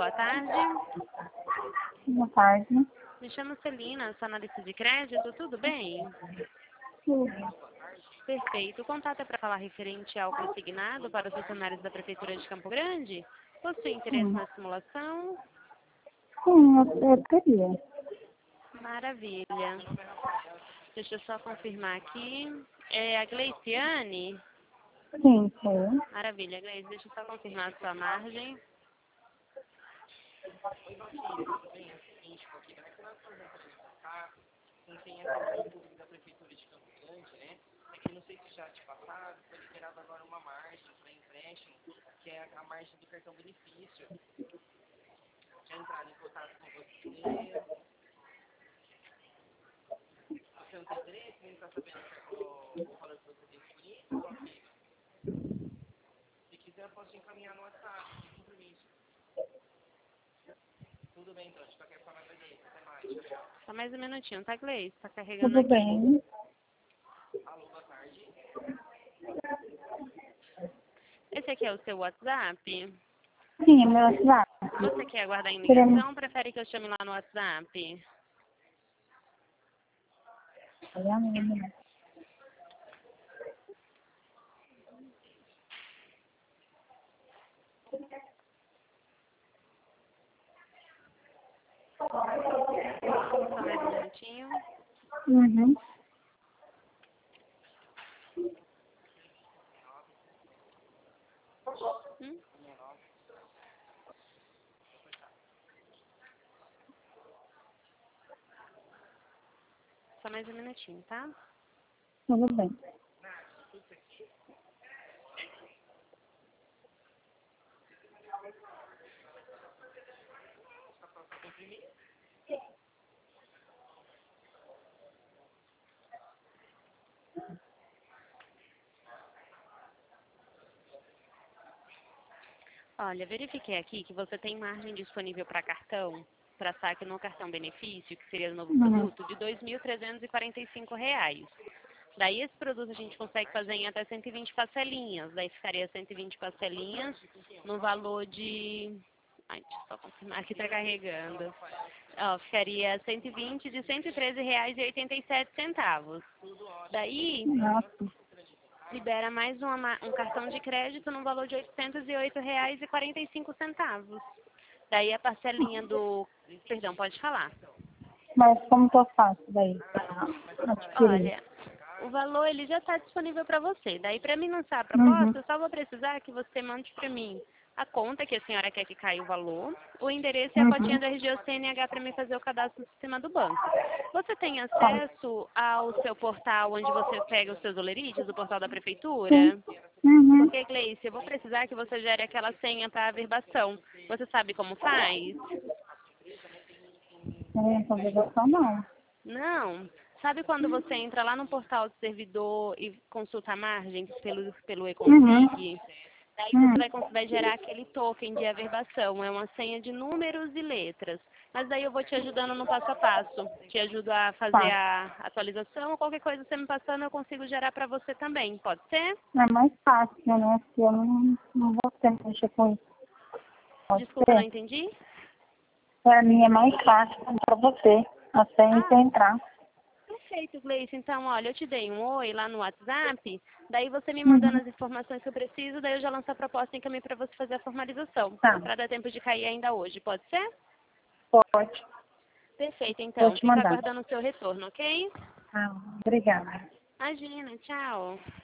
boa tarde. Boa tarde. Me chamo Celina, sou analista de crédito, tudo bem? Sim. Perfeito. O contato é para falar referente ao consignado para os funcionários da Prefeitura de Campo Grande? Possui interesse na simulação? Sim, eu teria. Maravilha. Deixa eu só confirmar aqui. É a Gleiciane? Sim, sim. Maravilha, Gleice. Deixa eu só confirmar a sua margem. Tem essa público da Prefeitura de Campo Grande, né? É que não sei se já te passaram, foi liberada agora uma margem para empréstimo, que é a margem do cartão benefício. Já entraram em contato com você? Você não tem interesse? Nem está sabendo o valor que você tem disponível? Ok. Se quiser, eu posso te encaminhar no WhatsApp, sem compromisso. Tudo bem, então. De qualquer forma, agradeço. Até mais. Tchau, tchau. Só mais um minutinho, tá, Gleice? Tá carregando Tudo aqui. bem. Alô, boa tarde. Esse aqui é o seu WhatsApp? Sim, meu WhatsApp. Você quer aguardar em Queremos. ligação ou prefere que eu chame lá no WhatsApp? Olha a minha. Só mais um minutinho. Uhum. Hum? Só mais um minutinho, tá? Tudo bem. Olha, verifiquei aqui que você tem margem disponível para cartão, para saque no cartão benefício, que seria o novo produto, de R$ 2.345. Daí esse produto a gente consegue fazer em até 120 parcelinhas. Daí ficaria 120 parcelinhas no valor de... Ai, deixa eu só confirmar que está carregando. Ó, ficaria 120 de R$ 113,87. Daí Nossa. libera mais um cartão de crédito no valor de R$ 808,45. Daí a parcelinha do... Perdão, pode falar. Mas como que eu faço daí pra adquirir? Olha, o valor ele já está disponível para você. Daí para mim lançar a Uhum. proposta, eu só vou precisar que você mande para mim a conta que a senhora quer que caia o valor, o endereço e a fotinha do RG ou CNH para mim fazer o cadastro no sistema do banco. Você tem Tá. acesso ao seu portal onde você pega os seus olerites, o portal da prefeitura? Sim. Uhum. Porque, Gleice, eu vou precisar que você gere aquela senha para averbação. Você sabe como faz? Conversação não. Não. Sabe quando você entra lá no portal do servidor e consulta a margem pelo Uhum. eConsig? Daí você vai gerar aquele token de averbação. É uma senha de números e letras. Mas daí eu vou te ajudando no passo a passo. Te ajudo a fazer Tá. a atualização. Qualquer coisa você me passando, eu consigo gerar para você também. Pode ser? É mais fácil, né? Porque eu não vou ter que mexer com isso. Pode Desculpa, não ser? entendi? Pra mim é mais fácil pra você. Até Ah, entrar. perfeito, Gleice. Então, olha, eu te dei um oi lá no WhatsApp, daí você me mandando Uhum. as informações que eu preciso, daí eu já lanço a proposta e encaminho para você fazer a formalização, Tá. para dar tempo de cair ainda hoje, pode ser? Pode. Perfeito, Vou então. te Fica mandar. aguardando o seu retorno, ok? Ah, obrigada. Imagina, tchau.